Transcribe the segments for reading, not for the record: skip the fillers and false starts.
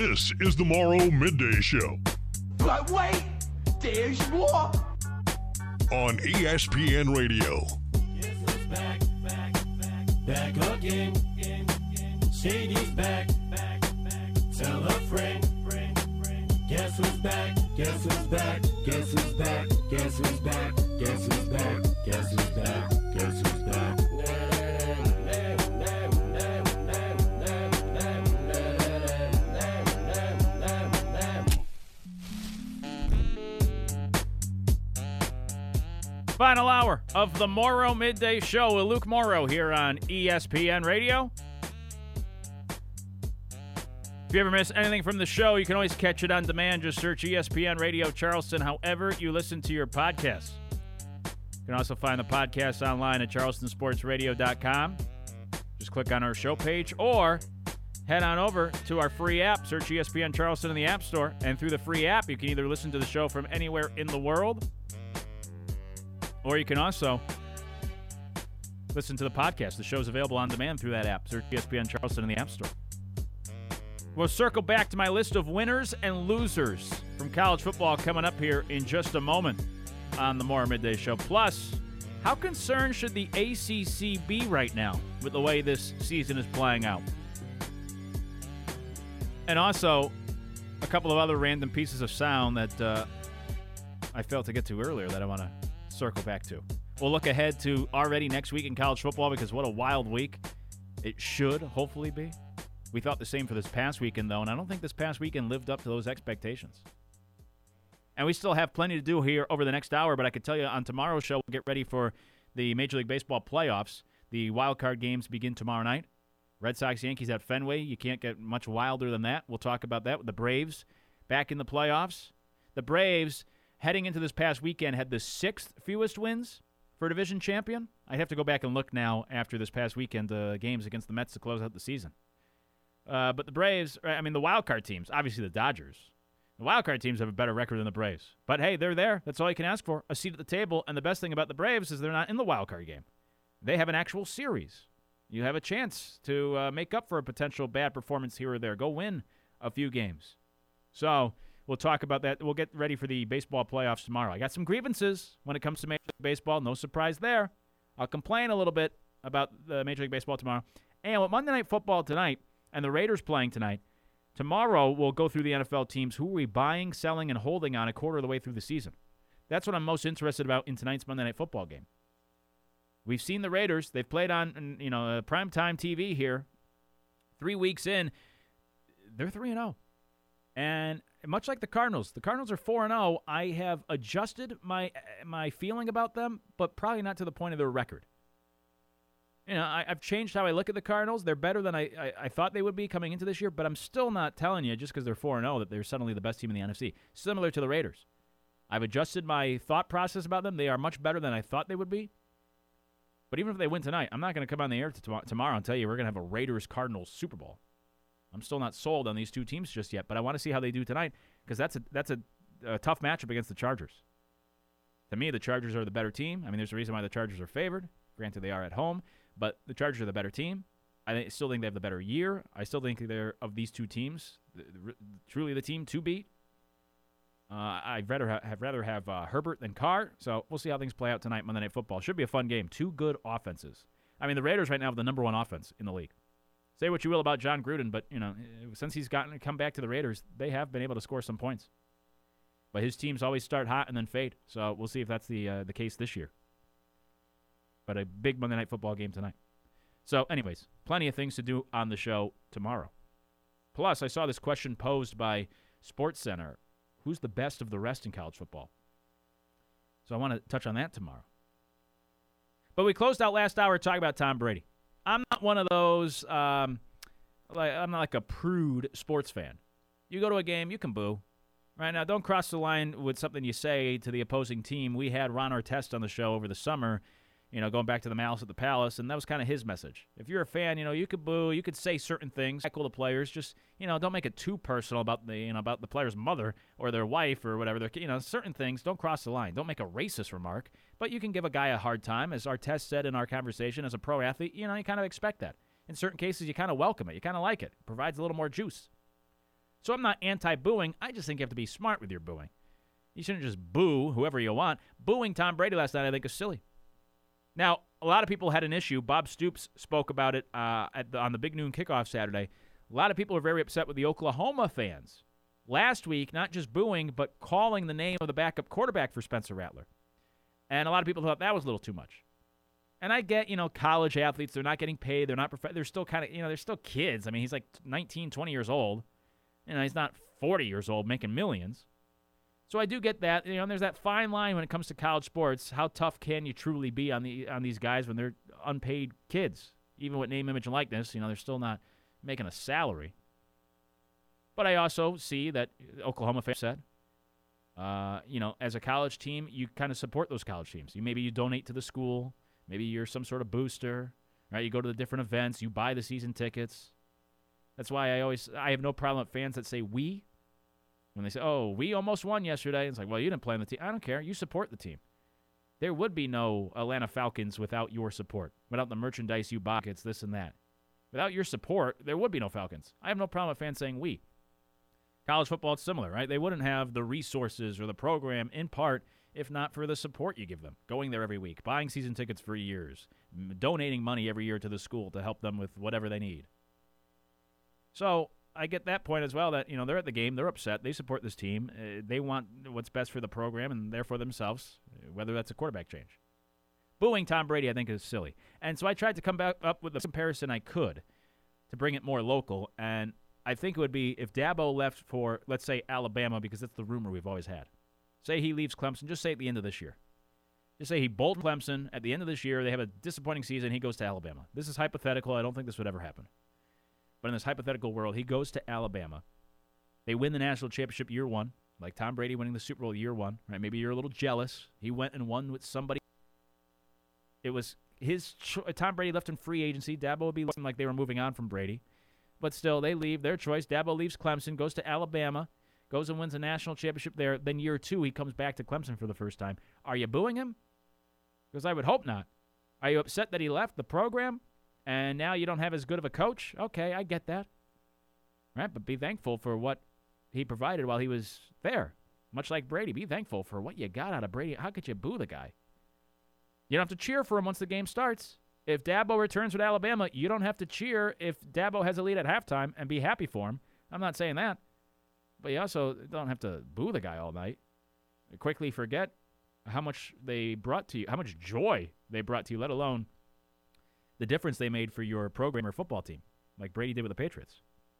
This is the Morrow Midday Show. But wait, there's more. On ESPN Radio. Guess who's back again. Shady's back. Tell a friend. Guess who's back? Guess who's back? Guess who's back? Guess who's back? Guess who's back? Guess who's back? Guess who's back? Final hour of the Morrow Midday Show with Luke Morrow here on ESPN Radio. If you ever miss anything from the show, you can always catch it on demand. Just search ESPN Radio Charleston, however you listen to your podcasts. You can also find the podcast online at charlestonsportsradio.com. Just click on our show page or head on over to our free app. Search ESPN Charleston in the App Store. And through the free app, you can either listen to the show from anywhere in the world, or you can also listen to the podcast. The show's available on demand through that app. Search ESPN Charleston in the App Store. We'll circle back to my list of winners and losers from college football coming up here in just a moment on the Morrow Midday Show. Plus, how concerned should the ACC be right now with the way this season is playing out? And also, a couple of other random pieces of sound that I failed to get to earlier that I want to circle back to. We'll look ahead to already next week in college football because what a wild week it should hopefully be. We thought the same for this past weekend, though, and I don't think this past weekend lived up to those expectations. And we still have plenty to do here over the next hour, but I could tell you on tomorrow's show, we'll get ready for the Major League Baseball playoffs. The wild card games begin tomorrow night. Red Sox, Yankees at Fenway. You can't get much wilder than that. We'll talk about that with the Braves back in the playoffs. The Braves, heading into this past weekend, had the 6th fewest wins for a division champion. I'd have to go back and look now after this past weekend games against the Mets to close out the season. But the Braves, the wild card teams, obviously the Dodgers. The wild card teams have a better record than the Braves. But, hey, they're there. That's all you can ask for, a seat at the table. And the best thing about the Braves is they're not in the wild card game. They have an actual series. You have a chance to make up for a potential bad performance here or there. Go win a few games. So we'll talk about that. We'll get ready for the baseball playoffs tomorrow. I got some grievances when it comes to Major League Baseball. No surprise there. I'll complain a little bit about the Major League Baseball tomorrow. And with Monday Night Football tonight, and the Raiders playing tonight, tomorrow we'll go through the NFL teams. Who are we buying, selling, and holding on a quarter of the way through the season? That's what I'm most interested about in tonight's Monday Night Football game. We've seen the Raiders. They've played on primetime TV here. 3 weeks in, they're 3-0. And much like the Cardinals are 4-0. I have adjusted my feeling about them, but probably not to the point of their record. I've changed how I look at the Cardinals. They're better than I thought they would be coming into this year, but I'm still not telling you just because they're 4-0 that they're suddenly the best team in the NFC. Similar to the Raiders. I've adjusted my thought process about them. They are much better than I thought they would be. But even if they win tonight, I'm not going to come on the air tomorrow and tell you we're going to have a Raiders-Cardinals Super Bowl. I'm still not sold on these two teams just yet, but I want to see how they do tonight because that's a tough matchup against the Chargers. To me, the Chargers are the better team. There's a reason why the Chargers are favored. Granted, they are at home. But the Chargers are the better team. I still think they have the better year. I still think they're, of these two teams, truly the team to beat. I'd rather have Herbert than Carr. So we'll see how things play out tonight, Monday Night Football. Should be a fun game. Two good offenses. The Raiders right now have the number one offense in the league. Say what you will about John Gruden, but since he's come back to the Raiders, they have been able to score some points. But his teams always start hot and then fade. So we'll see if that's the case this year. But a big Monday Night Football game tonight. So, anyways, plenty of things to do on the show tomorrow. Plus, I saw this question posed by SportsCenter. Who's the best of the rest in college football? So I want to touch on that tomorrow. But we closed out last hour talking about Tom Brady. I'm not one of those, I'm not like a prude sports fan. You go to a game, you can boo. Right now, don't cross the line with something you say to the opposing team. We had Ron Artest on the show over the summer, going back to the Malice at the Palace, and that was kind of his message. If you're a fan, you could boo, you could say certain things, tackle the players, just, don't make it too personal about the player's mother or their wife or whatever. Certain things, don't cross the line. Don't make a racist remark, but you can give a guy a hard time. As Artest said in our conversation, as a pro athlete, you kind of expect that. In certain cases, you kind of welcome it. You kind of like it. It provides a little more juice. So I'm not anti-booing. I just think you have to be smart with your booing. You shouldn't just boo whoever you want. Booing Tom Brady last night I think is silly. Now, a lot of people had an issue. Bob Stoops spoke about it on the Big Noon Kickoff Saturday. A lot of people are very upset with the Oklahoma fans. Last week, not just booing, but calling the name of the backup quarterback for Spencer Rattler. And a lot of people thought that was a little too much. And I get, college athletes, they're not getting paid. They're still kind of, they're still kids. I mean, he's like 19, 20 years old. He's not 40 years old making millions. So I do get that. And there's that fine line when it comes to college sports. How tough can you truly be on these guys when they're unpaid kids? Even with name, image, and likeness, they're still not making a salary. But I also see that Oklahoma fans said, as a college team, you kind of support those college teams. Maybe you donate to the school. Maybe you're some sort of booster, right? You go to the different events. You buy the season tickets. That's why I have no problem with fans that say we. When they say, oh, we almost won yesterday. It's like, well, you didn't play on the team. I don't care. You support the team. There would be no Atlanta Falcons without your support, without the merchandise you buy, it's this and that. Without your support, there would be no Falcons. I have no problem with fans saying we. College football, it's similar, right? They wouldn't have the resources or the program, in part, if not for the support you give them. Going there every week, buying season tickets for years, donating money every year to the school to help them with whatever they need. So I get that point as well that, they're at the game, they're upset, they support this team, they want what's best for the program and therefore themselves, whether that's a quarterback change. Booing Tom Brady, I think, is silly. And so I tried to come back up with the comparison I could to bring it more local, and I think it would be if Dabo left for, let's say, Alabama, because that's the rumor we've always had. Say he leaves Clemson, just say at the end of this year. Just say he bolted Clemson at the end of this year, they have a disappointing season, he goes to Alabama. This is hypothetical, I don't think this would ever happen. But in this hypothetical world, he goes to Alabama. They win the national championship year one, like Tom Brady winning the Super Bowl year one, right? Maybe you're a little jealous. He went and won with somebody. It was Tom Brady left in free agency. Dabo would be looking like they were moving on from Brady. But still, they leave. Their choice. Dabo leaves Clemson, goes to Alabama, goes and wins a national championship there. Then year two, he comes back to Clemson for the first time. Are you booing him? Because I would hope not. Are you upset that he left the program and now you don't have as good of a coach? Okay, I get that. Right, but be thankful for what he provided while he was there. Much like Brady, be thankful for what you got out of Brady. How could you boo the guy? You don't have to cheer for him once the game starts. If Dabo returns with Alabama, you don't have to cheer if Dabo has a lead at halftime and be happy for him. I'm not saying that. But you also don't have to boo the guy all night. Quickly forget how much they brought to you, how much joy they brought to you, let alone the difference they made for your program or football team, like Brady did with the Patriots.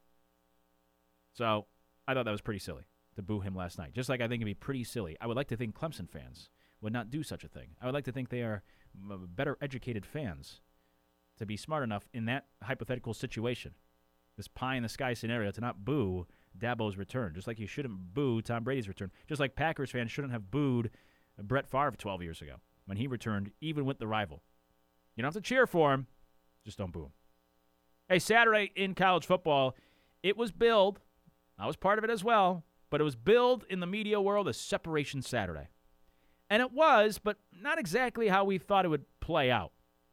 So I thought that was pretty silly to boo him last night. Just like I think it'd be pretty silly. I would like to think Clemson fans would not do such a thing. I would like to think they are better educated fans to be smart enough in that hypothetical situation, this pie-in-the-sky scenario, to not boo Dabo's return, just like you shouldn't boo Tom Brady's return, just like Packers fans shouldn't have booed Brett Favre 12 years ago when he returned, even with the rival. You don't have to cheer for him, just don't boo him. Hey, Saturday in college football, it was billed, I was part of it as well, but it was billed in the media world as Separation Saturday. And it was, but not exactly how we thought it would play out.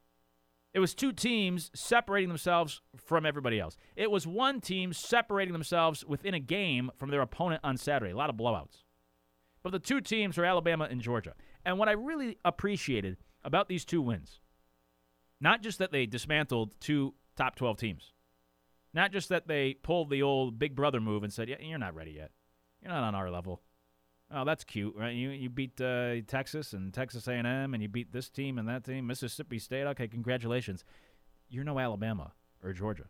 It was two teams separating themselves from everybody else. It was one team separating themselves within a game from their opponent on Saturday. A lot of blowouts. But the two teams are Alabama and Georgia. And what I really appreciated about these two wins, not just that they dismantled two top 12 teams, not just that they pulled the old big brother move and said, yeah, you're not ready yet. You're not on our level. Oh, that's cute, right? You beat Texas and Texas A&M, and you beat this team and that team, Mississippi State. Okay, congratulations. You're no Alabama or Georgia.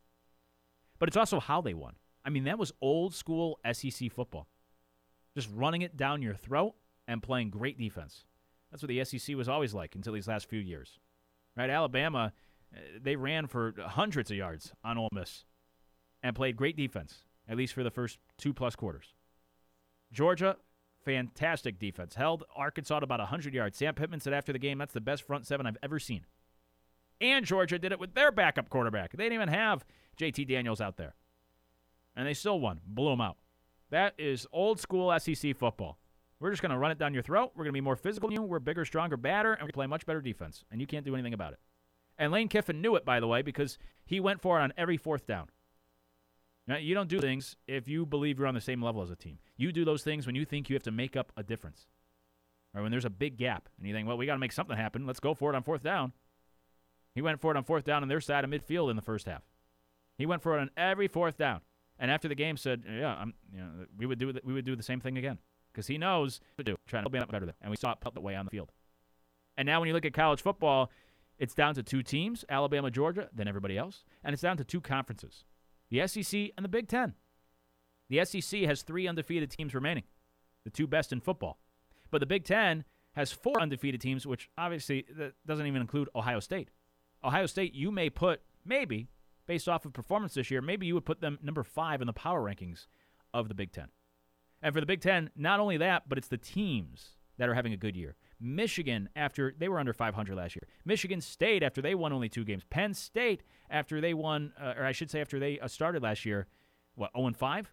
But it's also how they won. I mean, that was old school SEC football. Just running it down your throat and playing great defense. That's what the SEC was always like until these last few years. Right? Alabama, they ran for hundreds of yards on Ole Miss and played great defense, at least for the first 2+ quarters. Georgia, fantastic defense. Held Arkansas to about 100 yards. Sam Pittman said after the game, that's the best front seven I've ever seen. And Georgia did it with their backup quarterback. They didn't even have JT Daniels out there. And they still won. Blew them out. That is old school SEC football. We're just going to run it down your throat. We're going to be more physical than you. We're bigger, stronger, badder, and we play much better defense. And you can't do anything about it. And Lane Kiffin knew it, by the way, because he went for it on every fourth down. Now, you don't do things if you believe you're on the same level as a team. You do those things when you think you have to make up a difference. Or when there's a big gap and you think, well, we got to make something happen. Let's go for it on fourth down. He went for it on fourth down on their side of midfield in the first half. He went for it on every fourth down. And after the game said, we would do the same thing again. Because he knows what to do, trying to be better than. And we saw it put the way on the field. And now when you look at college football, it's down to two teams, Alabama, Georgia, then everybody else. And it's down to two conferences, the SEC and the Big Ten. The SEC has 3 undefeated teams remaining, the 2 best in football. But the Big Ten has 4 undefeated teams, which obviously that doesn't even include Ohio State. Ohio State, you may put, maybe, based off of performance this year, maybe you would put them number 5 in the power rankings of the Big Ten. And for the Big Ten, not only that, but it's the teams that are having a good year. Michigan, after they were under 500 last year. Michigan State, after they won only 2 games. Penn State, after they won, or I should say after they started last year, 0-5?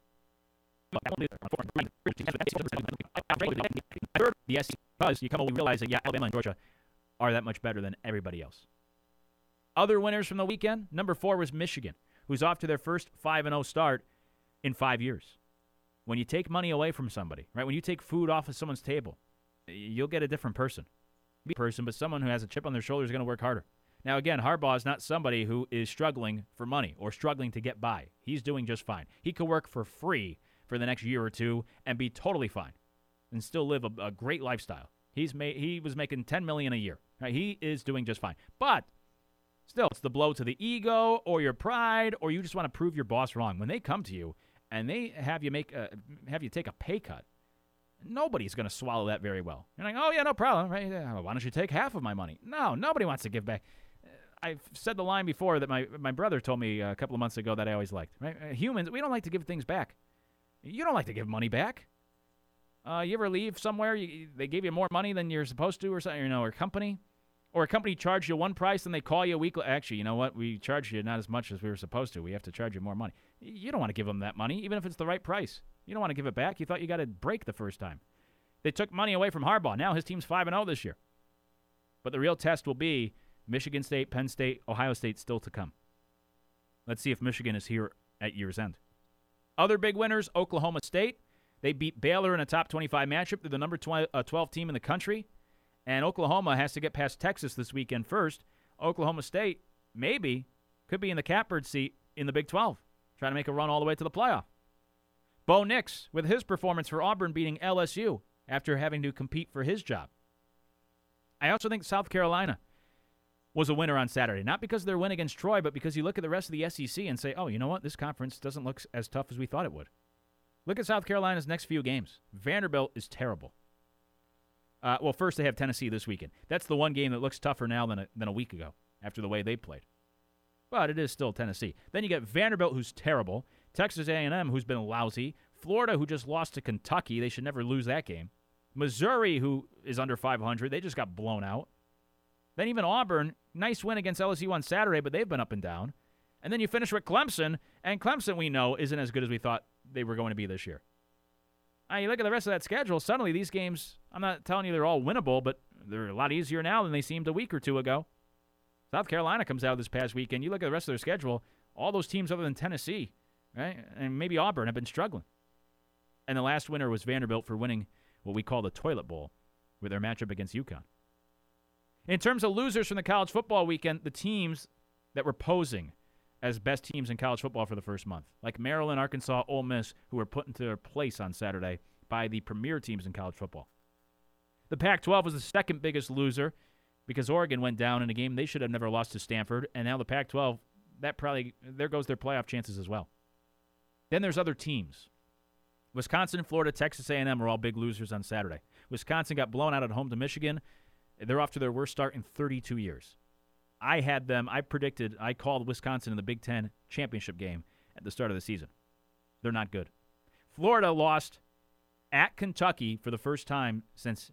The SEC, because you come to realize that, Alabama and Georgia are that much better than everybody else. Other winners from the weekend, number 4 was Michigan, who's off to their first 5-0 start in 5 years. When you take money away from somebody, right? When you take food off of someone's table, you'll get a different person. But someone who has a chip on their shoulder is going to work harder. Now, again, Harbaugh is not somebody who is struggling for money or struggling to get by. He's doing just fine. He could work for free for the next year or two and be totally fine and still live a great lifestyle. He was making $10 million a year. Right? He is doing just fine. But still, it's the blow to the ego or your pride, or you just want to prove your boss wrong. When they come to you and they have you take a pay cut, nobody's going to swallow that very well. You're like, oh, yeah, no problem. Right? Why don't you take half of my money? No, nobody wants to give back. I've said the line before that my brother told me a couple of months ago that I always liked. Right? Humans, we don't like to give things back. You don't like to give money back. You ever leave somewhere, they gave you more money than you're supposed to or something, or a company charged you one price and they call you a week later. Actually, you know what? We charged you not as much as we were supposed to. We have to charge you more money. You don't want to give them that money, even if it's the right price. You don't want to give it back. You thought you got a break the first time. They took money away from Harbaugh. Now his team's 5-0 this year. But the real test will be Michigan State, Penn State, Ohio State still to come. Let's see if Michigan is here at year's end. Other big winners, Oklahoma State. They beat Baylor in a top 25 matchup. They're the number 12 team in the country. And Oklahoma has to get past Texas this weekend first. Oklahoma State could be in the catbird seat in the Big 12, trying to make a run all the way to the playoff. Bo Nix with his performance for Auburn beating LSU after having to compete for his job. I also think South Carolina was a winner on Saturday, not because of their win against Troy, but because you look at the rest of the SEC and say, oh, you know what? This conference doesn't look as tough as we thought it would. Look at South Carolina's next few games. Vanderbilt is terrible. Well, first they have Tennessee this weekend. That's the one game that looks tougher now than a week ago after the way they played. But it is still Tennessee. Then you get Vanderbilt, who's terrible. Texas A&M, who's been lousy. Florida, who just lost to Kentucky. They should never lose that game. Missouri, who is under 500. They just got blown out. Then even Auburn, nice win against LSU on Saturday, but they've been up and down. And then you finish with Clemson, and Clemson, we know, isn't as good as we thought they were going to be this year. You look at the rest of that schedule, suddenly these games, I'm not telling you they're all winnable, but they're a lot easier now than they seemed a week or two ago. South Carolina comes out this past weekend. You look at the rest of their schedule, all those teams other than Tennessee, right, and maybe Auburn have been struggling. And the last winner was Vanderbilt for winning what we call the Toilet Bowl with their matchup against UConn. In terms of losers from the college football weekend, the teams that were posing as best teams in college football for the first month, like Maryland, Arkansas, Ole Miss, who were put into their place on Saturday by the premier teams in college football. The Pac-12 was the second biggest loser because Oregon went down in a game they should have never lost to Stanford, and now the Pac-12, there goes their playoff chances as well. Then there's other teams. Wisconsin, Florida, Texas A&M were all big losers on Saturday. Wisconsin got blown out at home to Michigan. They're off to their worst start in 32 years. I called Wisconsin in the Big Ten championship game at the start of the season. They're not good. Florida lost at Kentucky for the first time since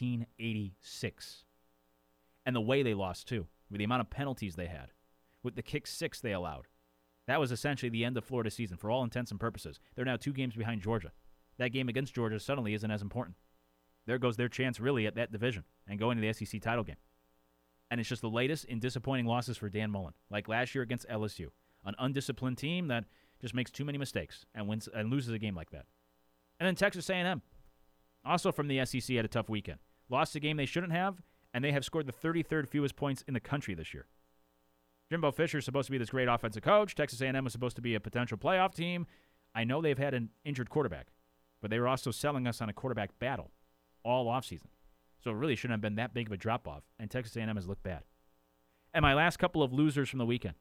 1986. And the way they lost, too, with the amount of penalties they had, with the kick six they allowed. That was essentially the end of Florida's season for all intents and purposes. They're now 2 games behind Georgia. That game against Georgia suddenly isn't as important. There goes their chance really at that division and going to the SEC title game. And it's just the latest in disappointing losses for Dan Mullen, like last year against LSU, an undisciplined team that Just makes too many mistakes and wins and loses a game like that. And then Texas A&M, also from the SEC, had a tough weekend. Lost a game they shouldn't have, and they have scored the 33rd fewest points in the country this year. Jimbo Fisher is supposed to be this great offensive coach. Texas A&M was supposed to be a potential playoff team. I know they've had an injured quarterback, but they were also selling us on a quarterback battle all offseason. So it really shouldn't have been that big of a drop-off, and Texas A&M has looked bad. And my last couple of losers from the weekend.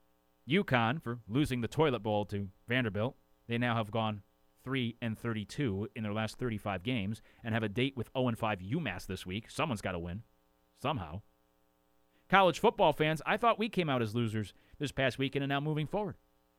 UConn, for losing the toilet bowl to Vanderbilt. They now have gone 3-32 in their last 35 games and have a date with 0-5 UMass this week. Someone's got to win, somehow. College football fans, I thought we came out as losers this past weekend and now moving forward.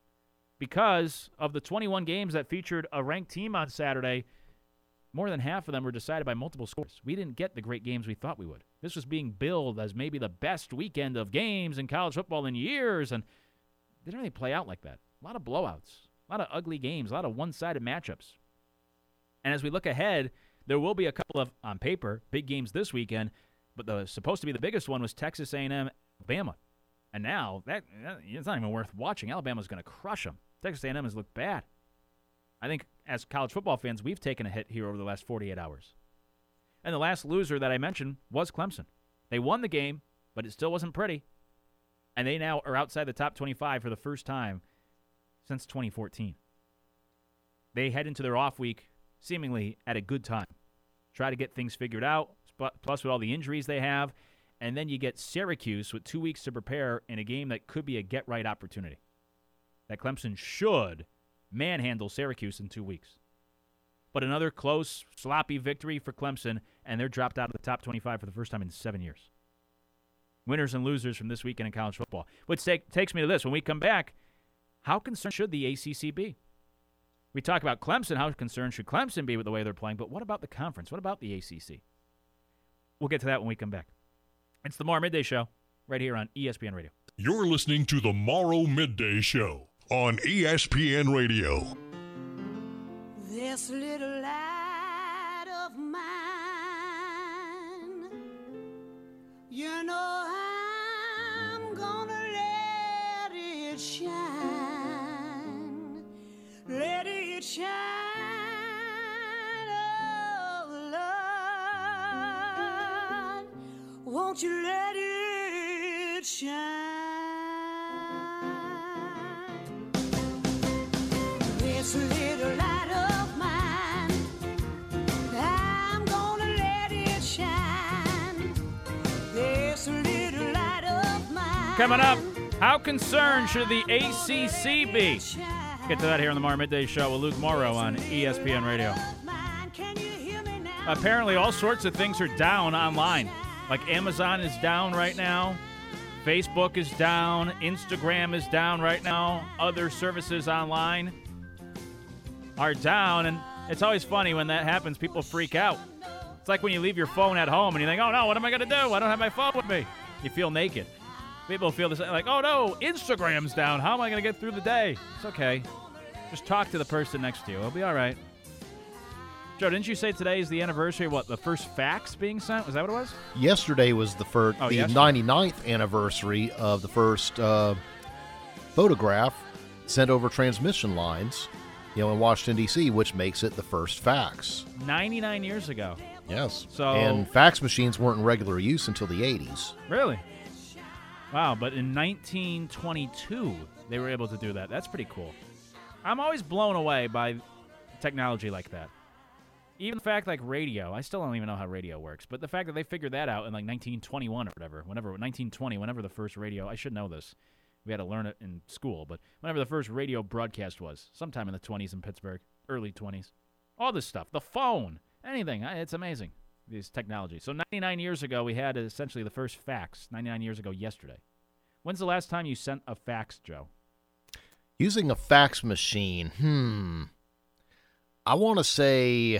Because of the 21 games that featured a ranked team on Saturday, more than half of them were decided by multiple scores. We didn't get the great games we thought we would. This was being billed as maybe the best weekend of games in college football in years, and it didn't really play out like that. A lot of blowouts, a lot of ugly games, a lot of one-sided matchups. And as we look ahead, there will be a couple of, on paper, big games this weekend, but supposed to be the biggest one was Texas A&M, Alabama. And now, it's not even worth watching. Alabama's going to crush them. Texas A&M has looked bad. I think as college football fans, we've taken a hit here over the last 48 hours. And the last loser that I mentioned was Clemson. They won the game, but it still wasn't pretty. And they now are outside the top 25 for the first time since 2014. They head into their off week seemingly at a good time. Try to get things figured out, plus with all the injuries they have. And then you get Syracuse with 2 weeks to prepare in a game that could be a get-right opportunity. That Clemson should manhandle Syracuse in 2 weeks. But another close, sloppy victory for Clemson, and they're dropped out of the top 25 for the first time in 7 years. Winners and losers from this weekend in college football. Which takes me to this. When we come back, how concerned should the ACC be? We talk about Clemson. How concerned should Clemson be with the way they're playing? But what about the conference? What about the ACC? We'll get to that when we come back. It's the Morrow Midday Show right here on ESPN Radio. You're listening to the Morrow Midday Show on ESPN Radio. This little light of mine, you know I'm gonna let it shine. Let it shine, oh Lord, won't you let it shine? This little light of mine, I'm gonna let it shine. This little light of mine. Coming up, how concerned should the ACC be? Get to that here on the Morrow Midday Show with Luke Morrow on ESPN Radio. Apparently, all sorts of things are down online. Like Amazon is down right now. Facebook is down. Instagram is down right now. Other services online are down. And it's always funny when that happens. People freak out. It's like when you leave your phone at home and you think, oh, no, what am I going to do? I don't have my phone with me. You feel naked. People feel this like, oh, no, Instagram's down. How am I going to get through the day? It's okay. Just talk to the person next to you. It'll be all right. Joe, didn't you say today is the anniversary of what, the first fax being sent? Was that what it was? Yesterday was the 99th anniversary of the first photograph sent over transmission lines, in Washington, D.C., which makes it the first fax. 99 years ago. Yes. So, and fax machines weren't in regular use until the 80s. Really? Wow, but in 1922, they were able to do that. That's pretty cool. I'm always blown away by technology like that. Even the fact like radio, I still don't even know how radio works, but the fact that they figured that out in like 1921 or whatever, 1920, whenever the first radio, I should know this. We had to learn it in school, but whenever the first radio broadcast was, sometime in the 20s in Pittsburgh, early 20s. All this stuff, the phone, anything, it's amazing, these technologies. So 99 years ago, we had essentially the first fax, 99 years ago yesterday. When's the last time you sent a fax, Joe? Using a fax machine, I want to say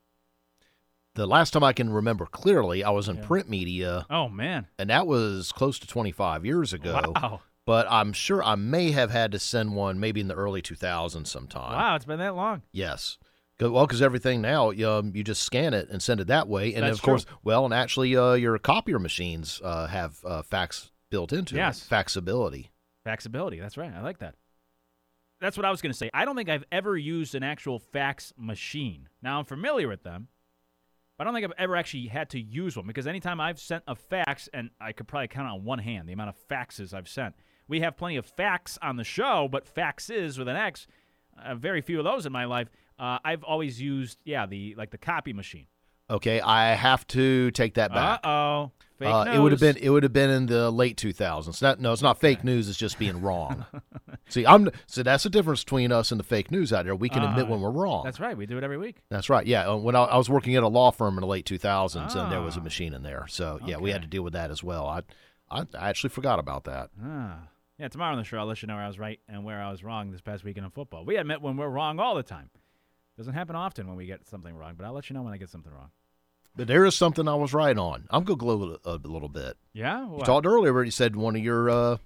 the last time I can remember clearly, I was in print media. Oh, man. And that was close to 25 years ago. Wow. But I'm sure I may have had to send one maybe in the early 2000s sometime. Wow, it's been that long. Yes. Well, because everything now, you just scan it and send it that way. And, That's of course, true. well, and actually your copier machines have fax built into it. Faxability. Faxability, that's right. I like that. That's what I was going to say. I don't think I've ever used an actual fax machine. Now, I'm familiar with them, but I don't think I've ever actually had to use one because anytime I've sent a fax, and I could probably count on one hand the amount of faxes I've sent. We have plenty of facts on the show, but faxes with an X, very few of those in my life. I've always used, the copy machine. Okay, I have to take that back. Uh-oh. Fake news. It would have been in the late 2000s. No, it's not fake news. It's just being wrong. See, that's the difference between us and the fake news out there. We can admit when we're wrong. That's right. We do it every week. That's right. Yeah. When I was working at a law firm in the late 2000s, and there was a machine in there. So we had to deal with that as well. I actually forgot about that. Yeah, tomorrow on the show, I'll let you know where I was right and where I was wrong this past weekend in football. We admit when we're wrong all the time. Doesn't happen often when we get something wrong, but I'll let you know when I get something wrong. But there is something I was right on. I'm going to glow a little bit. Yeah? What? You talked earlier where you said one of your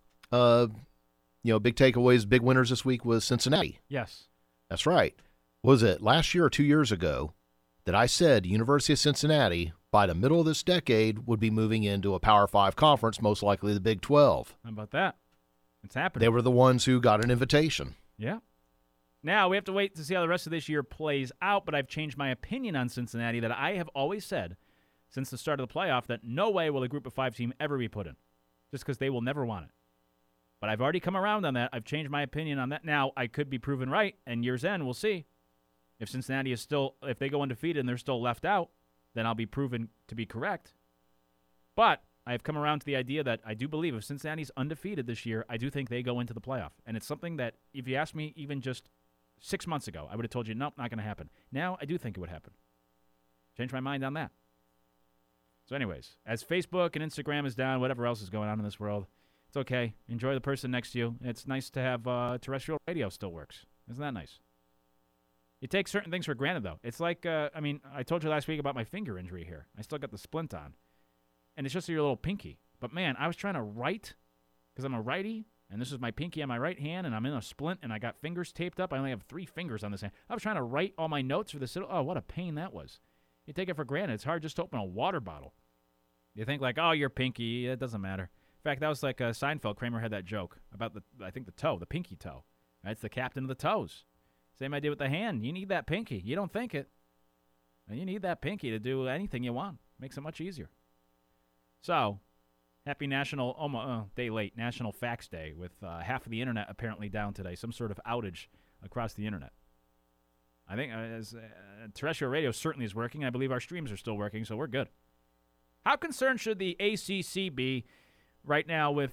big takeaways, big winners this week was Cincinnati. Yes. That's right. Was it last year or 2 years ago that I said University of Cincinnati, by the middle of this decade, would be moving into a Power 5 conference, most likely the Big 12? How about that? It's happening. They were the ones who got an invitation. Yeah. Now, we have to wait to see how the rest of this year plays out, but I've changed my opinion on Cincinnati that I have always said since the start of the playoff that no way will a Group of 5 team ever be put in, just because they will never want it. But I've already come around on that. I've changed my opinion on that. Now, I could be proven right, and year's end, we'll see. If Cincinnati is still, if they go undefeated and they're still left out, then I'll be proven to be correct. But I've come around to the idea that I do believe if Cincinnati's undefeated this year, I do think they go into the playoff. And it's something that if you asked me even just 6 months ago, I would have told you, nope, not going to happen. Now, I do think it would happen. Changed my mind on that. So anyways, as Facebook and Instagram is down, whatever else is going on in this world, it's okay. Enjoy the person next to you. It's nice to have terrestrial radio still works. Isn't that nice? You take certain things for granted, though. It's like, I told you last week about my finger injury here. I still got the splint on. And it's just your little pinky. But, man, I was trying to write because I'm a righty, and this is my pinky on my right hand, and I'm in a splint, and I got fingers taped up. I only have 3 fingers on this hand. I was trying to write all my notes for this. Oh, what a pain that was. You take it for granted. It's hard just to open a water bottle. You think like, oh, your pinky, it doesn't matter. In fact, that was like Seinfeld. Kramer had that joke about the toe, the pinky toe. Right? It's the captain of the toes. Same idea with the hand. You need that pinky. You don't think it. You need that pinky to do anything you want. Makes it much easier. So, happy National Fax Day with half of the internet apparently down today. Some sort of outage across the internet. I think terrestrial radio certainly is working. I believe our streams are still working, so we're good. How concerned should the ACC be right now with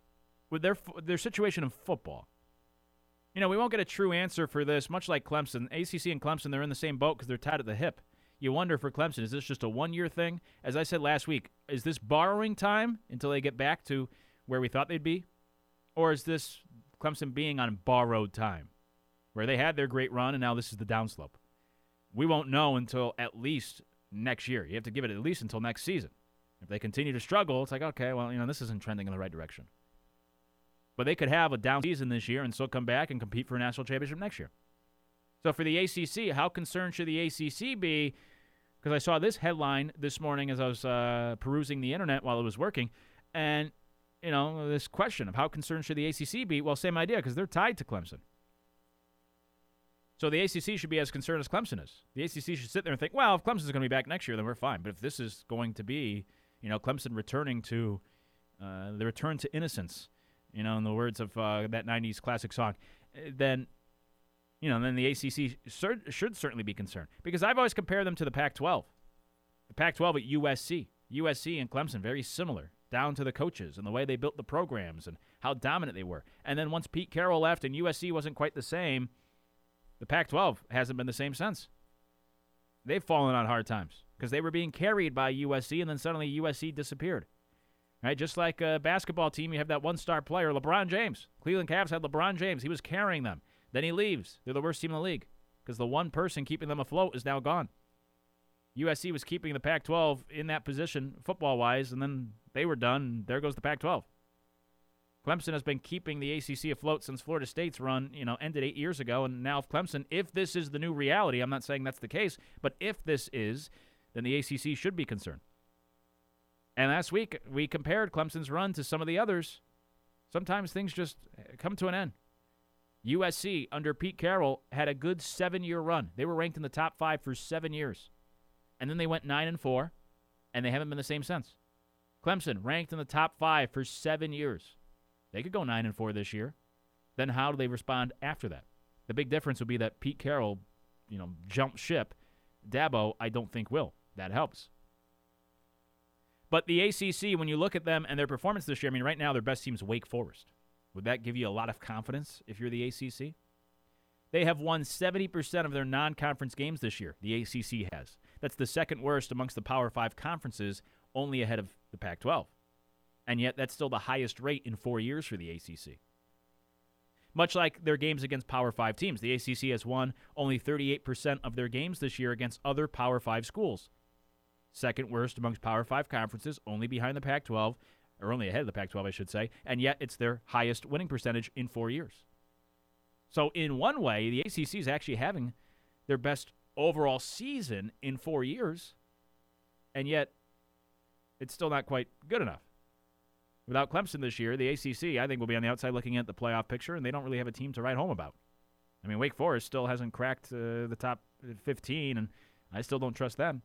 their situation in football? You know, we won't get a true answer for this, much like Clemson. ACC and Clemson, they're in the same boat because they're tied at the hip. You wonder for Clemson, is this just a one-year thing? As I said last week, is this borrowing time until they get back to where we thought they'd be? Or is this Clemson being on borrowed time, where they had their great run and now this is the downslope? We won't know until at least next year. You have to give it at least until next season. If they continue to struggle, it's like, okay, well, this isn't trending in the right direction. But they could have a down season this year and still come back and compete for a national championship next year. So for the ACC, how concerned should the ACC be? Because I saw this headline this morning as I was perusing the internet while it was working. And, this question of how concerned should the ACC be? Well, same idea because they're tied to Clemson. So the ACC should be as concerned as Clemson is. The ACC should sit there and think, well, if Clemson's going to be back next year, then we're fine. But if this is going to be, Clemson returning to the return to innocence, in the words of that 90s classic song, then the ACC should certainly be concerned. Because I've always compared them to the Pac-12. The Pac-12 at USC. USC and Clemson, very similar, down to the coaches and the way they built the programs and how dominant they were. And then once Pete Carroll left and USC wasn't quite the same, the Pac-12 hasn't been the same since. They've fallen on hard times because they were being carried by USC, and then suddenly USC disappeared. Right? Just like a basketball team, you have that one-star player, LeBron James. Cleveland Cavs had LeBron James. He was carrying them. Then he leaves. They're the worst team in the league because the one person keeping them afloat is now gone. USC was keeping the Pac-12 in that position football-wise, and then they were done, and there goes the Pac-12. Clemson has been keeping the ACC afloat since Florida State's run, ended 8 years ago, and now if Clemson, if this is the new reality, I'm not saying that's the case, but if this is, then the ACC should be concerned. And last week, we compared Clemson's run to some of the others. Sometimes things just come to an end. USC, under Pete Carroll, had a good 7-year run. They were ranked in the top 5 for 7 years. And then they went 9-4, and they haven't been the same since. Clemson, ranked in the top 5 for 7 years. They could go 9-4 this year. Then how do they respond after that? The big difference would be that Pete Carroll, jumped ship. Dabo, I don't think will. That helps. But the ACC, when you look at them and their performance this year, right now their best team is Wake Forest. Would that give you a lot of confidence if you're the ACC? They have won 70% of their non-conference games this year, the ACC has. That's the second worst amongst the Power 5 conferences, only ahead of the Pac-12. And yet that's still the highest rate in 4 years for the ACC. Much like their games against Power 5 teams, the ACC has won only 38% of their games this year against other Power 5 schools. Second worst amongst Power 5 conferences, only behind the Pac-12, or only ahead of the Pac-12, I should say, and yet it's their highest winning percentage in 4 years. So in one way, the ACC is actually having their best overall season in 4 years, and yet it's still not quite good enough. Without Clemson this year, the ACC, I think, will be on the outside looking at the playoff picture, and they don't really have a team to write home about. I mean, Wake Forest still hasn't cracked the top 15, and I still don't trust them.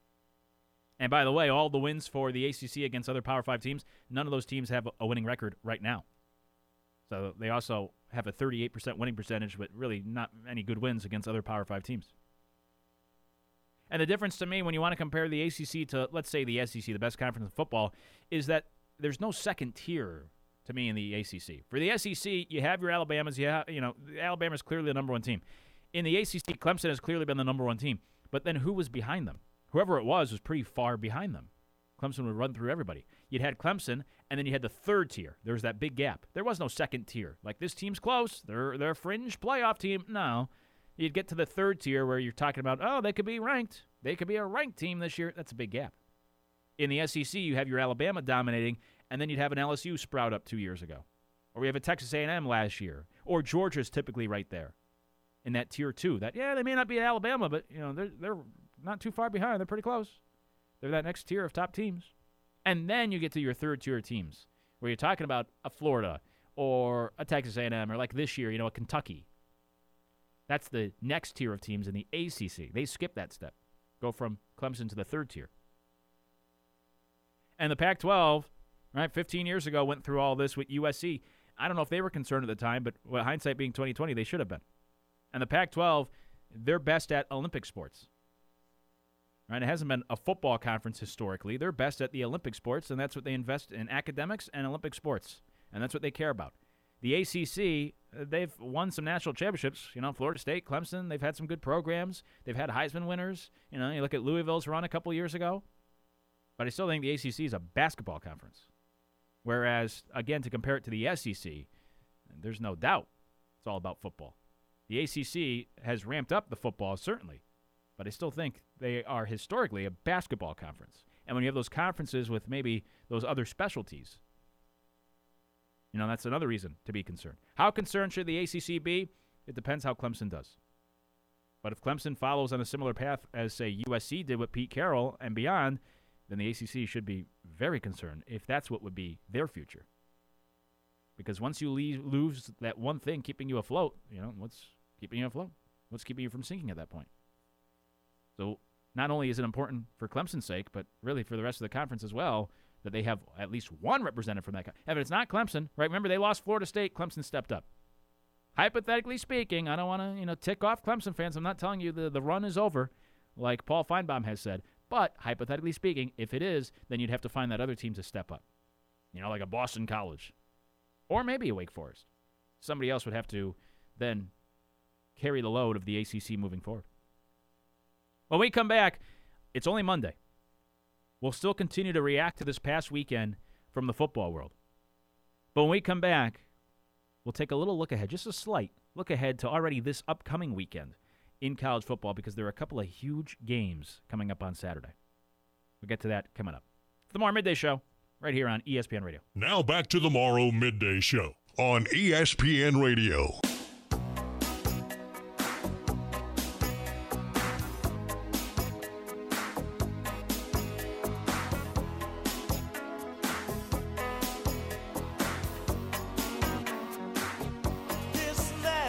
And by the way, all the wins for the ACC against other Power 5 teams, none of those teams have a winning record right now. So they also have a 38% winning percentage, but really not any good wins against other Power 5 teams. And the difference to me when you want to compare the ACC to, let's say, the SEC, the best conference in football, is that there's no second tier to me in the ACC. For the SEC, you have your Alabamas. Alabama's clearly the number one team. In the ACC, Clemson has clearly been the number one team. But then who was behind them? Whoever it was pretty far behind them. Clemson would run through everybody. You'd had Clemson, and then you had the third tier. There was that big gap. There was no second tier. Like, this team's close. They're a fringe playoff team. No. You'd get to the third tier where you're talking about, they could be ranked. They could be a ranked team this year. That's a big gap. In the SEC, you have your Alabama dominating, and then you'd have an LSU sprout up 2 years ago. Or we have a Texas A&M last year. Or Georgia's typically right there in that tier 2. That, they may not be Alabama, but they're not too far behind. They're pretty close. They're that next tier of top teams. And then you get to your third tier teams where you're talking about a Florida or a Texas A&M or like this year, a Kentucky. That's the next tier of teams in the ACC. They skip that step. Go from Clemson to the third tier. And the Pac-12, 15 years ago, went through all this with USC. I don't know if they were concerned at the time, but hindsight being 20/20, they should have been. And the Pac-12, they're best at Olympic sports. Right? It hasn't been a football conference historically. They're best at the Olympic sports, and that's what they invest in, academics and Olympic sports. And that's what they care about. The ACC, they've won some national championships. Florida State, Clemson, they've had some good programs. They've had Heisman winners. You look at Louisville's run a couple years ago. But I still think the ACC is a basketball conference. Whereas, again, to compare it to the SEC, there's no doubt it's all about football. The ACC has ramped up the football, certainly. But I still think they are historically a basketball conference. And when you have those conferences with maybe those other specialties, that's another reason to be concerned. How concerned should the ACC be? It depends how Clemson does. But if Clemson follows on a similar path as, say, USC did with Pete Carroll and beyond, then the ACC should be very concerned if that's what would be their future. Because once you lose that one thing keeping you afloat, what's keeping you afloat? What's keeping you from sinking at that point? So not only is it important for Clemson's sake, but really for the rest of the conference as well, that they have at least one representative from that. And if it's not Clemson, right? Remember, they lost Florida State. Clemson stepped up. Hypothetically speaking, I don't want to, tick off Clemson fans. I'm not telling you the run is over, like Paul Feinbaum has said. But hypothetically speaking, if it is, then you'd have to find that other team to step up. Like a Boston College. Or maybe a Wake Forest. Somebody else would have to then carry the load of the ACC moving forward. When we come back, it's only Monday. We'll still continue to react to this past weekend from the football world. But when we come back, we'll take a little look ahead, just a slight look ahead to already this upcoming weekend in college football because there are a couple of huge games coming up on Saturday. We'll get to that coming up. The Morrow Midday Show, right here on ESPN Radio. Now back to the Morrow Midday Show on ESPN Radio. This letter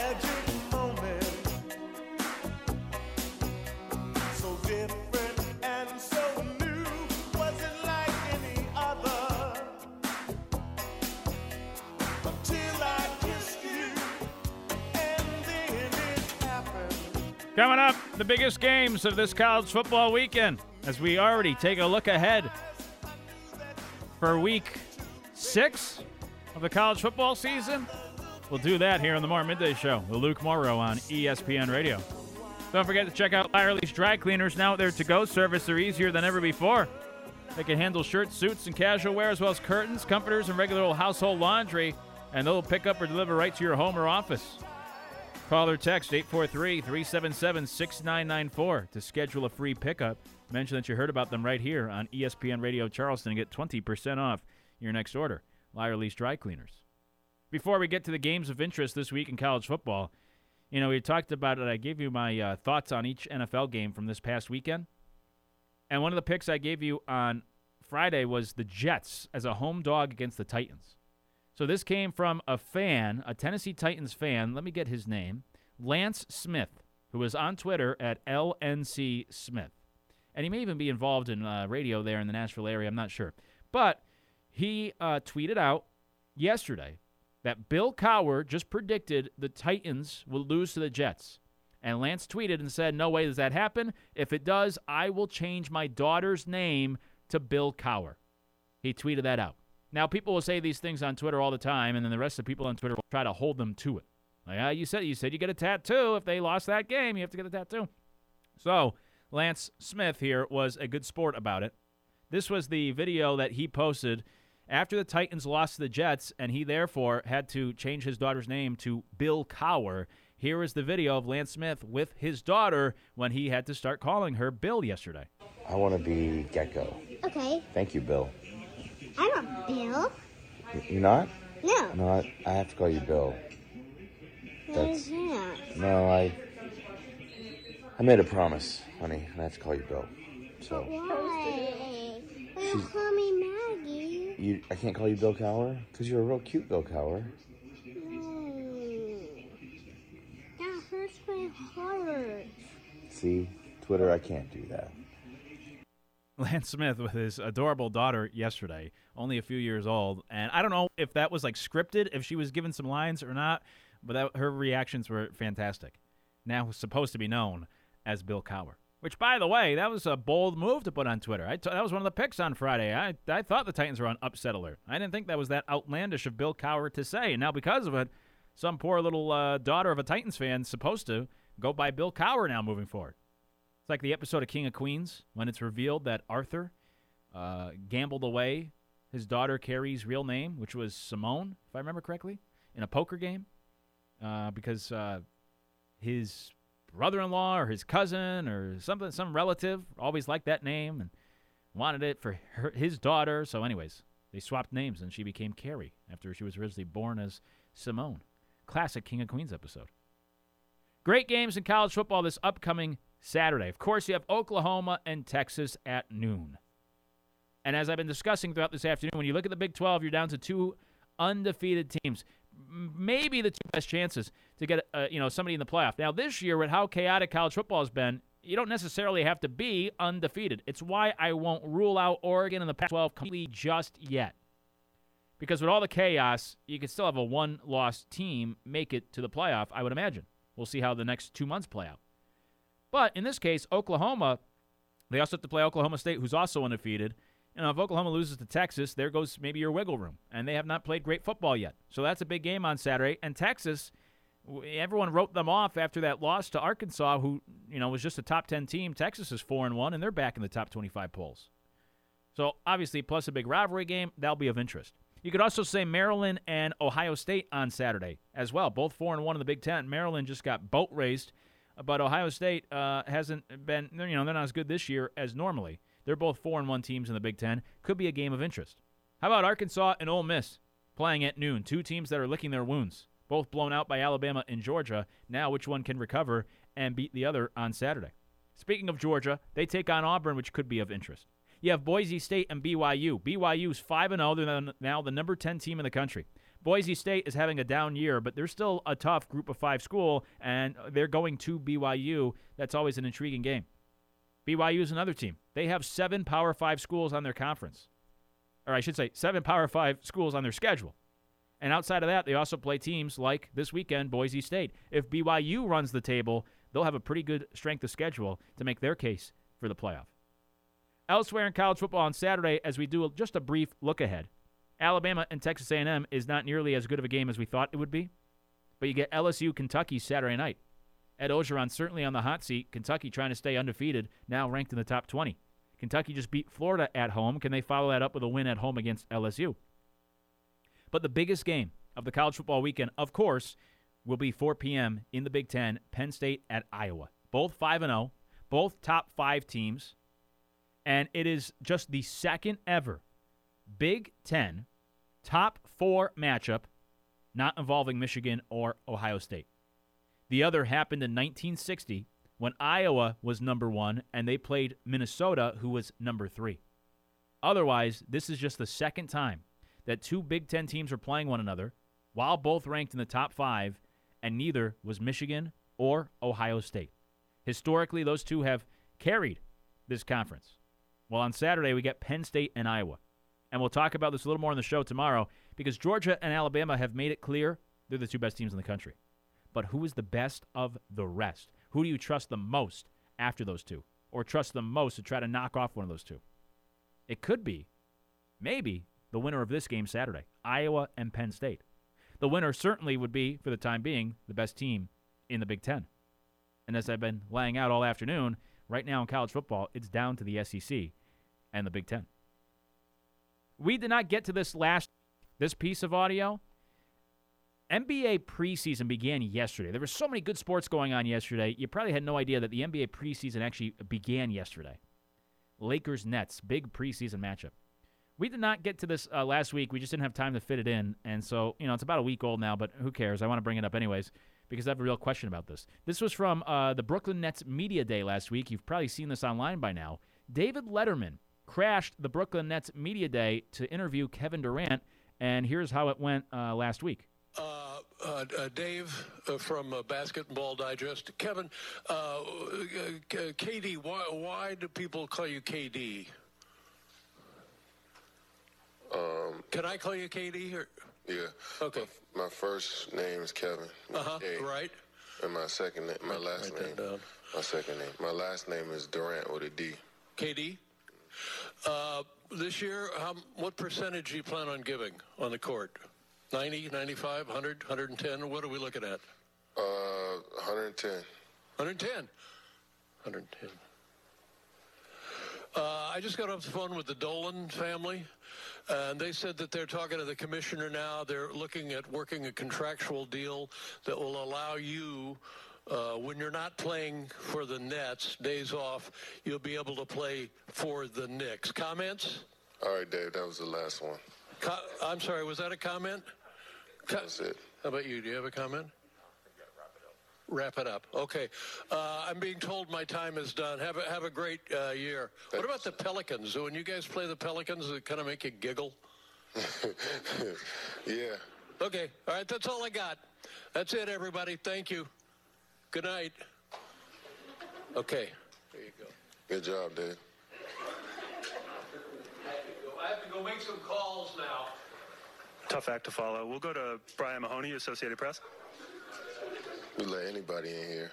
Coming up, the biggest games of this college football weekend as we already take a look ahead for week 6 of the college football season. We'll do that here on the Morrow Midday Show with Luke Morrow on ESPN Radio. Don't forget to check out Lyerly's Dry Cleaners. Now at their to-go service, they're easier than ever before. They can handle shirts, suits, and casual wear, as well as curtains, comforters, and regular old household laundry, and they'll pick up or deliver right to your home or office. Call or text 843-377-6994 to schedule a free pickup. Mention that you heard about them right here on ESPN Radio Charleston and get 20% off your next order. Lyerly's Dry Cleaners. Before we get to the games of interest this week in college football, we talked about it. I gave you my thoughts on each NFL game from this past weekend. And one of the picks I gave you on Friday was the Jets as a home dog against the Titans. So this came from a fan, a Tennessee Titans fan. Let me get his name. Lance Smith, who is on Twitter at LNC Smith. And he may even be involved in radio there in the Nashville area. I'm not sure. But he tweeted out yesterday that Bill Cowher just predicted the Titans will lose to the Jets. And Lance tweeted and said, no way does that happen. If it does, I will change my daughter's name to Bill Cowher. He tweeted that out. Now, people will say these things on Twitter all the time, and then the rest of the people on Twitter will try to hold them to it. Like, you said you get a tattoo. If they lost that game, you have to get a tattoo. So Lance Smith here was a good sport about it. This was the video that he posted after the Titans lost to the Jets, and he therefore had to change his daughter's name to Bill Cowher. Here is the video of Lance Smith with his daughter when he had to start calling her Bill yesterday. I want to be Gecko. Okay. Thank you, Bill. I'm not Bill. You're not? No. No, I have to call you Bill. Who's that? No, I made a promise, honey, and I have to call you Bill. So. Why? Why don't call me Maggie? I can't call you Bill Cowher? Because you're a real cute Bill Cowher. That hurts my heart. See? Twitter, I can't do that. Lance Smith with his adorable daughter yesterday, only a few years old. And I don't know if that was like scripted, if she was given some lines or not, but her reactions were fantastic. Now supposed to be known as Bill Cowher, which, by the way, that was a bold move to put on Twitter. That was one of the picks on Friday. I thought the Titans were on upset alert. I didn't think that was that outlandish of Bill Cowher to say. And now because of it, some poor little daughter of a Titans fan is supposed to go by Bill Cowher now moving forward. It's like the episode of King of Queens when it's revealed that Arthur gambled away his daughter Carrie's real name, which was Simone, if I remember correctly, in a poker game because his brother-in-law or his cousin or some relative always liked that name and wanted it for his daughter. So anyways, they swapped names and she became Carrie after she was originally born as Simone. Classic King of Queens episode. Great games in college football this upcoming Saturday. Of course, you have Oklahoma and Texas at noon. And as I've been discussing throughout this afternoon, when you look at the Big 12, you're down to 2 undefeated teams. Maybe the 2 best chances to get somebody in the playoff. Now, this year, with how chaotic college football has been, you don't necessarily have to be undefeated. It's why I won't rule out Oregon in the Pac-12 completely just yet. Because with all the chaos, you could still have a one-loss team make it to the playoff, I would imagine. We'll see how the next 2 months play out. But in this case, Oklahoma, they also have to play Oklahoma State, who's also undefeated. And if Oklahoma loses to Texas, there goes maybe your wiggle room. And they have not played great football yet. So that's a big game on Saturday. And Texas, everyone wrote them off after that loss to Arkansas, who was just a top 10 team. Texas is 4-1, and they're back in the top 25 polls. So obviously, plus a big rivalry game, that'll be of interest. You could also say Maryland and Ohio State on Saturday as well. Both 4-1 in the Big Ten. Maryland just got boat raced, but Ohio State hasn't been, they're not as good this year as normally. They're both 4-1 teams in the Big Ten. Could be a game of interest. How about Arkansas and Ole Miss playing at noon? 2 teams that are licking their wounds. Both blown out by Alabama and Georgia. Now which one can recover and beat the other on Saturday? Speaking of Georgia, they take on Auburn, which could be of interest. You have Boise State and BYU. BYU's 5-0. They're now the number 10 team in the country. Boise State is having a down year, but they're still a tough group of 5 school, and they're going to BYU. That's always an intriguing game. BYU is another team. They have 7 Power 5 schools on their conference. Or I should say 7 Power 5 schools on their schedule. And outside of that, they also play teams like this weekend, Boise State. If BYU runs the table, they'll have a pretty good strength of schedule to make their case for the playoff. Elsewhere in college football on Saturday, as we do just a brief look ahead, Alabama and Texas A&M is not nearly as good of a game as we thought it would be, but you get LSU Kentucky Saturday night. Ed Orgeron certainly on the hot seat. Kentucky trying to stay undefeated, now ranked in the top 20. Kentucky just beat Florida at home. Can they follow that up with a win at home against LSU? But the biggest game of the college football weekend, of course, will be 4 p.m. in the Big Ten, Penn State at Iowa. Both 5-0, both top 5 teams, and it is just the second ever Big Ten top 4 matchup not involving Michigan or Ohio State. The other happened in 1960 when Iowa was number 1 and they played Minnesota, who was number 3. Otherwise, this is just the second time that 2 Big Ten teams were playing one another while both ranked in the top 5, and neither was Michigan or Ohio State. Historically, those two have carried this conference. Well, on Saturday, we get Penn State and Iowa. And we'll talk about this a little more on the show tomorrow because Georgia and Alabama have made it clear they're the 2 best teams in the country. But who is the best of the rest? Who do you trust the most after those 2? Or trust the most to try to knock off one of those 2? It could be, maybe, the winner of this game Saturday, Iowa and Penn State. The winner certainly would be, for the time being, the best team in the Big Ten. And as I've been laying out all afternoon, right now in college football, it's down to the SEC and the Big Ten. We did not get to this piece of audio. NBA preseason began yesterday. There were so many good sports going on yesterday. You probably had no idea that the NBA preseason actually began yesterday. Lakers-Nets, big preseason matchup. We did not get to this last week. We just didn't have time to fit it in. And so, it's about a week old now, but who cares? I want to bring it up anyways because I have a real question about this. This was from the Brooklyn Nets Media Day last week. You've probably seen this online by now. David Letterman crashed the Brooklyn Nets Media Day to interview Kevin Durant, and here's how it went last week. Dave from Basketball Digest. Kevin, KD, why do people call you KD? Can I call you KD? Or? Yeah. Okay. My first name is Kevin. Right. And my second name, my last name. My last name is Durant with a D. KD? This year, what percentage do you plan on giving on the court? 90, 95, 100, 110? What are we looking at? 110. 110? 110. I just got off the phone with the Dolan family, and they said that they're talking to the commissioner now. They're looking at working a contractual deal that will allow you, when you're not playing for the Nets, days off, you'll be able to play for the Knicks. Comments? All right, Dave, that was the last one. I'm sorry, was that a comment? That's it. How about you? Do you have a comment? Wrap it up. Okay. I'm being told my time is done. Have a great year. What about the Pelicans? When you guys play the Pelicans, does it kind of make you giggle? Yeah. Okay. All right. That's all I got. That's it, everybody. Thank you. Good night. Okay. There you go. Good job, Dave. I have to go make some calls now. Tough act to follow. We'll go to Brian Mahoney, Associated Press. We let anybody in here.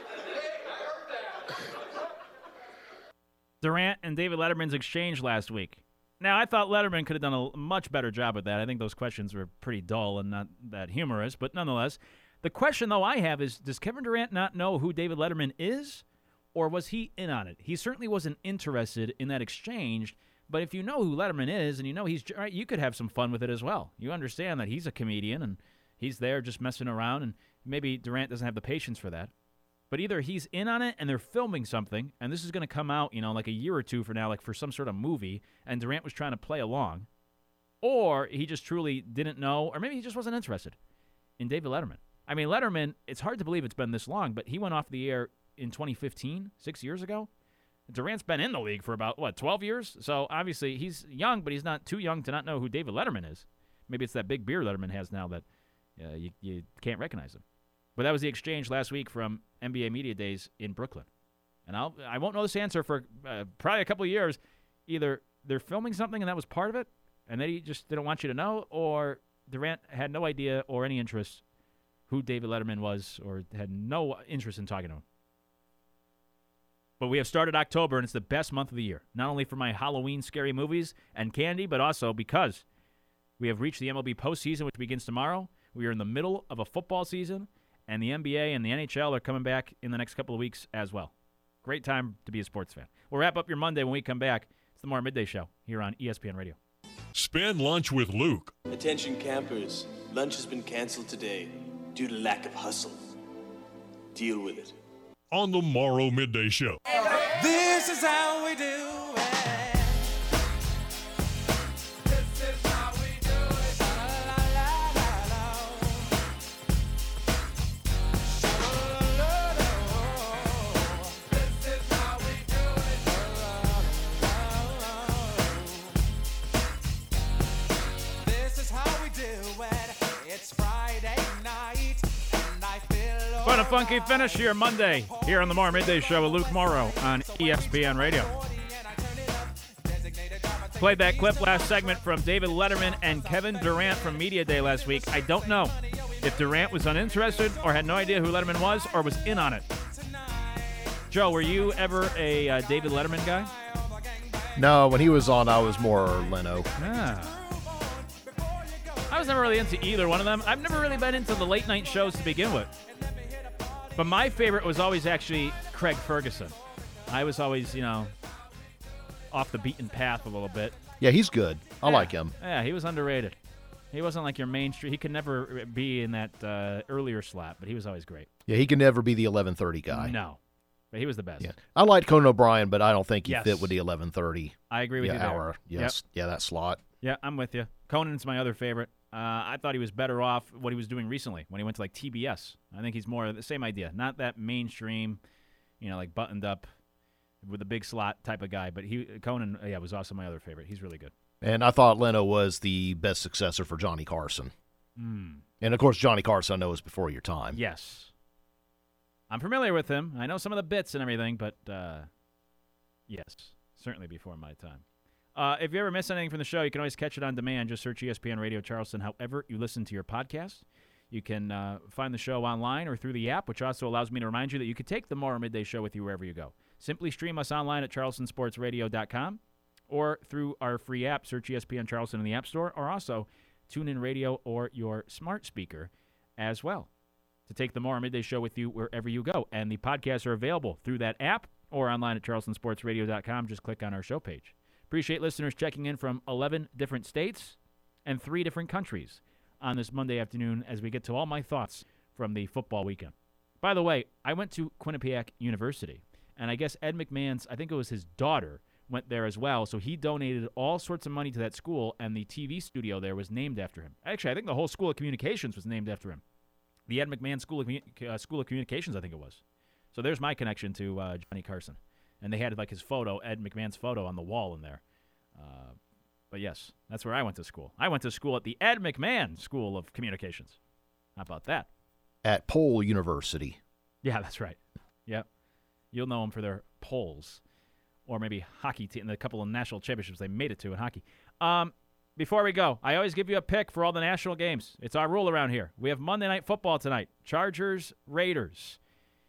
Durant and David Letterman's exchange last week. Now, I thought Letterman could have done a much better job with that. I think those questions were pretty dull and not that humorous, but nonetheless. The question, though, I have is, does Kevin Durant not know who David Letterman is, or was he in on it? He certainly wasn't interested in that exchange. But if you know who Letterman is and you know he's right, you could have some fun with it as well. You understand that he's a comedian and he's there just messing around, and maybe Durant doesn't have the patience for that. But either he's in on it and they're filming something, and this is going to come out, like a year or two from now, like for some sort of movie, and Durant was trying to play along, or he just truly didn't know, or maybe he just wasn't interested in David Letterman. I mean, Letterman, it's hard to believe it's been this long, but he went off the air in 2015, 6 years ago. Durant's been in the league for about, 12 years? So, obviously, he's young, but he's not too young to not know who David Letterman is. Maybe it's that big beard Letterman has now that you can't recognize him. But that was the exchange last week from NBA Media Days in Brooklyn. And I won't know this answer for probably a couple of years. Either they're filming something and that was part of it, and they just didn't want you to know, or Durant had no idea or any interest who David Letterman was or had no interest in talking to him. But we have started October, and it's the best month of the year, not only for my Halloween scary movies and candy, but also because we have reached the MLB postseason, which begins tomorrow. We are in the middle of a football season, and the NBA and the NHL are coming back in the next couple of weeks as well. Great time to be a sports fan. We'll wrap up your Monday when we come back. It's the Tomorrow Midday Show here on ESPN Radio. Spend lunch with Luke. Attention campers, lunch has been canceled today due to lack of hustle. Deal with it. On the Morrow Midday Show. This is how we do it. This is how we do it. La, la, la, la, la. This is how we do it. This is how we do it. It's Friday night, and I feel What a funky finish here Monday here on the Morrow Midday Show with Luke Morrow on ESPN Radio. Played that clip last segment from David Letterman and Kevin Durant from Media Day last week. I don't know if Durant was uninterested or had no idea who Letterman was or was in on it. Joe, were you ever a David Letterman guy? No, when he was on, I was more Leno. Ah. I was never really into either one of them. I've never really been into the late night shows to begin with. But my favorite was always actually Craig Ferguson. I was always, off the beaten path a little bit. Yeah, he's good. I like him. Yeah, he was underrated. He wasn't like your mainstream. He could never be in that earlier slot, but he was always great. Yeah, he could never be the 11:30 guy. No, but he was the best. Yeah. I liked Conan O'Brien, but I don't think he Yes. fit with the 11:30 I agree with you there. hour. Yes. Yep. Yeah, that slot. Yeah, I'm with you. Conan's my other favorite. I thought he was better off what he was doing recently when he went to like TBS. I think he's more the same idea, not that mainstream, like buttoned up with a big slot type of guy. But Conan, was also my other favorite. He's really good. And I thought Leno was the best successor for Johnny Carson. And of course, Johnny Carson I know is before your time. Yes, I'm familiar with him. I know some of the bits and everything, but yes, certainly before my time. If you ever miss anything from the show, you can always catch it on demand. Just search ESPN Radio Charleston however you listen to your podcast. You can find the show online or through the app, which also allows me to remind you that you can take the Morrow Midday Show with you wherever you go. Simply stream us online at charlestonsportsradio.com or through our free app, search ESPN Charleston in the App Store, or also TuneIn Radio or your smart speaker as well to take the Morrow Midday Show with you wherever you go. And the podcasts are available through that app or online at charlestonsportsradio.com. Just click on our show page. Appreciate listeners checking in from 11 different states and 3 different countries on this Monday afternoon as we get to all my thoughts from the football weekend. By the way, I went to Quinnipiac University, and I guess Ed McMahon's, I think it was his daughter, went there as well, so he donated all sorts of money to that school, and the TV studio there was named after him. Actually, I think the whole School of Communications was named after him. The Ed McMahon School of Communications, I think it was. So there's my connection to Johnny Carson. And they had like his photo, Ed McMahon's photo, on the wall in there. But yes, that's where I went to school. I went to school at the Ed McMahon School of Communications. How about that? At Pole University. Yeah, that's right. Yep. You'll know them for their polls. Or maybe hockey team, a couple of national championships they made it to in hockey. Before we go, I always give you a pick for all the national games. It's our rule around here. We have Monday Night Football tonight. Chargers, Raiders.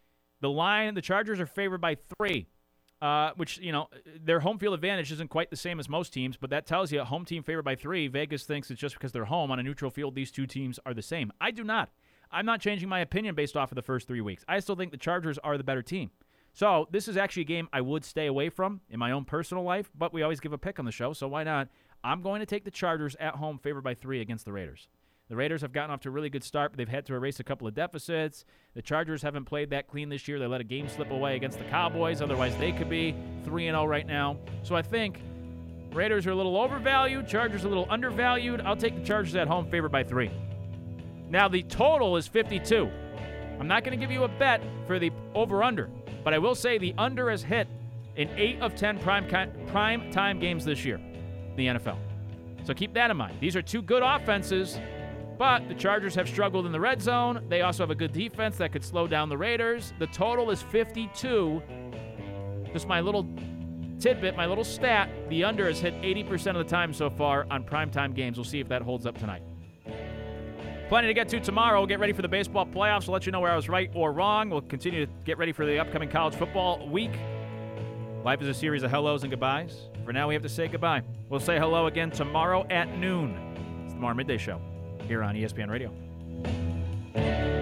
The Chargers are favored by 3. Which, their home field advantage isn't quite the same as most teams, but that tells you a home team favored by 3. Vegas thinks it's just because they're home on a neutral field, these two teams are the same. I do not. I'm not changing my opinion based off of the first 3 weeks. I still think the Chargers are the better team. So this is actually a game I would stay away from in my own personal life, but we always give a pick on the show, so why not? I'm going to take the Chargers at home favored by 3 against the Raiders. The Raiders have gotten off to a really good start, but they've had to erase a couple of deficits. The Chargers haven't played that clean this year. They let a game slip away against the Cowboys. Otherwise, they could be 3-0 right now. So I think Raiders are a little overvalued. Chargers a little undervalued. I'll take the Chargers at home favored by 3. Now, the total is 52. I'm not going to give you a bet for the over-under, but I will say the under has hit in 8 of 10 prime time games this year in the NFL. So keep that in mind. These are 2 good offenses. But the Chargers have struggled in the red zone. They also have a good defense that could slow down the Raiders. The total is 52. Just my little tidbit, my little stat. The under has hit 80% of the time so far on primetime games. We'll see if that holds up tonight. Plenty to get to tomorrow. We'll get ready for the baseball playoffs. I'll let you know where I was right or wrong. We'll continue to get ready for the upcoming college football week. Life is a series of hellos and goodbyes. For now, we have to say goodbye. We'll say hello again tomorrow at noon. It's the Tomorrow Midday Show here on ESPN Radio.